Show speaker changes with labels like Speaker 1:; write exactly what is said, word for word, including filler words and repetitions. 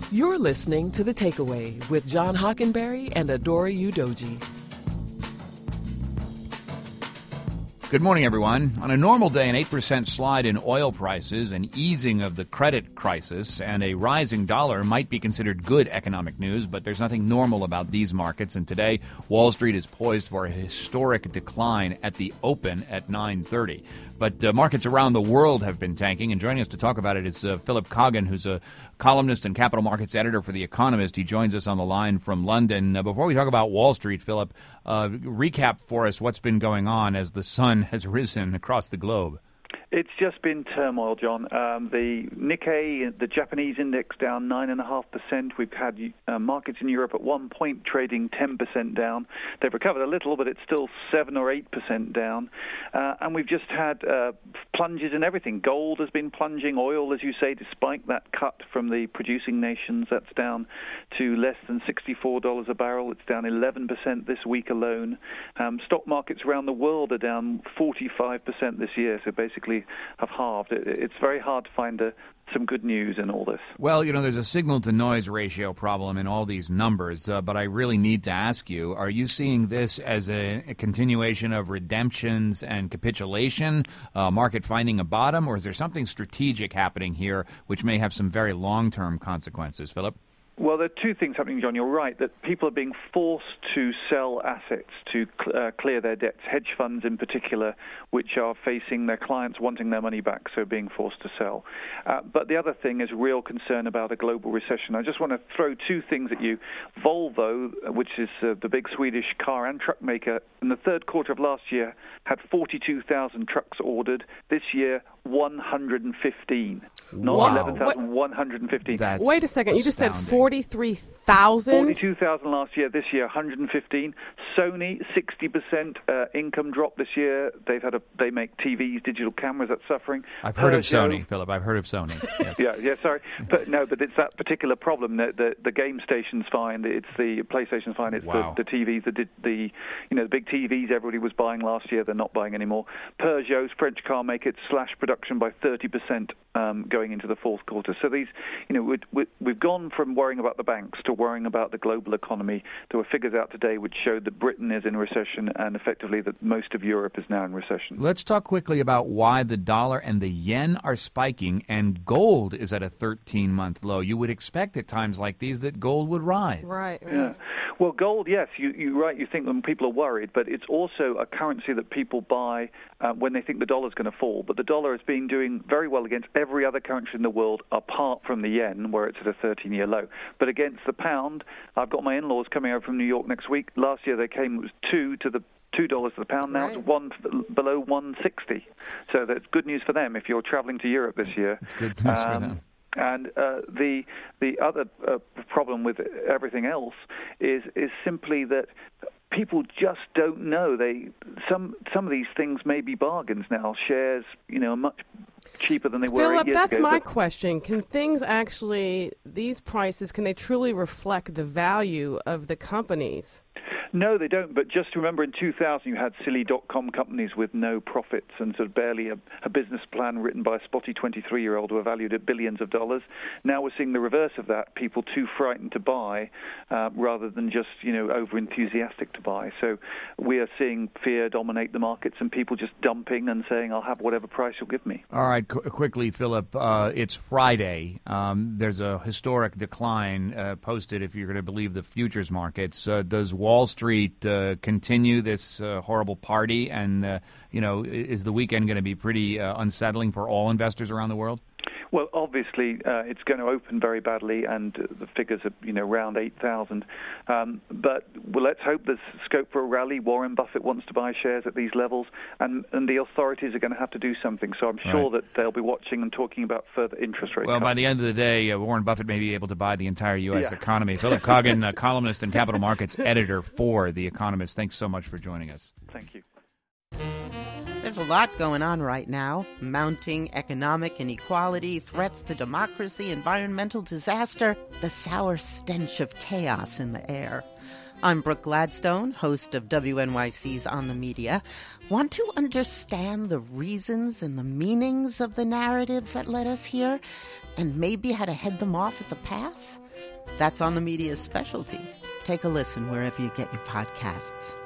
Speaker 1: You're listening to The Takeaway with John Hockenberry and Adora Udoji.
Speaker 2: Good morning, everyone. On a normal day, an eight percent slide in oil prices, an easing of the credit crisis, and a rising dollar might be considered good economic news, but there's nothing normal about these markets. And today, Wall Street is poised for a historic decline at the open at nine thirty. But uh, markets around the world have been tanking, and joining us to talk about it is uh, Philip Coggan, who's a columnist and capital markets editor for The Economist. He joins us on the line from London. Uh, before we talk about Wall Street, Philip, uh, recap for us what's been going on as the sun has risen across the globe.
Speaker 3: It's just been turmoil, John. Um, the Nikkei, the Japanese index, down nine point five percent. We've had uh, markets in Europe at one point trading ten percent down. They've recovered a little, but it's still seven or eight percent down. Uh, and we've just had uh, plunges in everything. Gold has been plunging. Oil, as you say, despite that cut from the producing nations, that's down to less than sixty-four dollars a barrel. It's down eleven percent this week alone. Um, stock markets around the world are down forty-five percent this year, so basically have halved. It, it's very hard to find a, some good news in all this.
Speaker 2: Well, you know, there's a signal-to-noise ratio problem in all these numbers, uh, but I really need to ask you, are you seeing this as a, a continuation of redemptions and capitulation, uh, market finding a bottom, or is there something strategic happening here which may have some very long-term consequences? Philip?
Speaker 3: Well, there are two things happening, John. You're right that people are being forced to sell assets to uh, clear their debts, hedge funds in particular, which are facing their clients wanting their money back, so being forced to sell. Uh, but the other thing is real concern about a global recession. I just want to throw two things at you. Volvo, which is uh, the big Swedish car and truck maker, in the third quarter of last year had forty-two thousand trucks ordered. This year, one hundred fifteen. Not
Speaker 2: Wow.
Speaker 3: eleven thousand, one hundred fifteen.
Speaker 2: That's
Speaker 4: Wait a second. You just said
Speaker 2: astounding.
Speaker 4: forty-three thousand?
Speaker 3: forty-two thousand last year, this year one hundred fifteen. Sony, sixty percent uh, income drop this year. They've had a, they make T Vs, digital cameras, that's suffering.
Speaker 2: I've heard of
Speaker 3: Peugeot-
Speaker 2: Sony, Philip. I've heard of Sony. Yes.
Speaker 3: Yeah, yeah, sorry. But no, but it's that particular problem. The, the, the game station's fine. It's the PlayStation's fine. It's
Speaker 2: Wow.
Speaker 3: the, the T Vs, the, the, you know, the big T Vs everybody was buying last year, they're not buying anymore. Peugeot's French car maker, it's slashed production by thirty percent um, going into the fourth quarter. So these, you know, we, we, we've gone from worrying about the banks to worrying about the global economy. There were figures out today which showed that Britain is in recession and effectively that most of Europe is now in recession.
Speaker 2: Let's talk quickly about why the dollar and the yen are spiking and gold is at a thirteen-month low. You would expect at times like these that gold would rise.
Speaker 4: Right.
Speaker 3: Yeah. Well, gold, yes, you, you're right. You think when people are worried, but it's also a currency that people buy uh, when they think the dollar's going to fall. But the dollar has been doing very well against every other currency in the world apart from the yen, where it's at a thirteen-year low. But against the pound, I've got my in-laws coming over from New York next week. Last year they came, it was two to the two dollars to the pound. Now
Speaker 4: Right.
Speaker 3: it's one below one sixty. So that's good news for them if you're traveling to Europe this year.
Speaker 2: It's good news for
Speaker 3: Um,
Speaker 2: them.
Speaker 3: And uh, the the other uh, problem with everything else is is simply that people just don't know. They some some of these things may be bargains now. Shares, you know, are much cheaper than they were
Speaker 4: Philip,
Speaker 3: eight years
Speaker 4: that's
Speaker 3: ago.
Speaker 4: my
Speaker 3: but-
Speaker 4: question. Can things actually, these prices, can they truly reflect the value of the companies?
Speaker 3: No, they don't. But just remember, in two thousand, you had silly dot-com companies with no profits and sort of barely a, a business plan written by a spotty twenty-three-year-old who are valued at billions of dollars. Now we're seeing the reverse of that, people too frightened to buy uh, rather than just, you know, over-enthusiastic to buy. So we are seeing fear dominate the markets and people just dumping and saying, I'll have whatever price you'll give me.
Speaker 2: All right, qu- quickly, Philip. Uh, it's Friday. Um, there's a historic decline uh, posted, if you're going to believe the futures markets. Uh, does Wall Street uh, continue this uh, horrible party? And, uh, you know, is the weekend going to be pretty uh, unsettling for all investors around the world?
Speaker 3: Well, obviously, uh, it's going to open very badly, and uh, the figures are, you know, around eight thousand. Um, but well, let's hope there's scope for a rally. Warren Buffett wants to buy shares at these levels, and, and the authorities are going to have to do something. So I'm sure
Speaker 2: Right.
Speaker 3: that they'll be watching and talking about further interest rate
Speaker 2: Well,
Speaker 3: cuts.
Speaker 2: by the end of the day, uh, Warren Buffett may be able to buy the entire U S
Speaker 3: Yeah.
Speaker 2: economy. Philip Coggan, uh, columnist and capital markets editor for The Economist. Thanks so much for joining us.
Speaker 3: Thank you.
Speaker 5: There's a lot going on right now. Mounting economic inequality, threats to democracy, environmental disaster, the sour stench of chaos in the air. I'm Brooke Gladstone, host of W N Y C's On the Media. Want to understand the reasons and the meanings of the narratives that led us here? and maybe how to head them off at the pass? That's On the Media's specialty. Take a listen wherever you get your podcasts.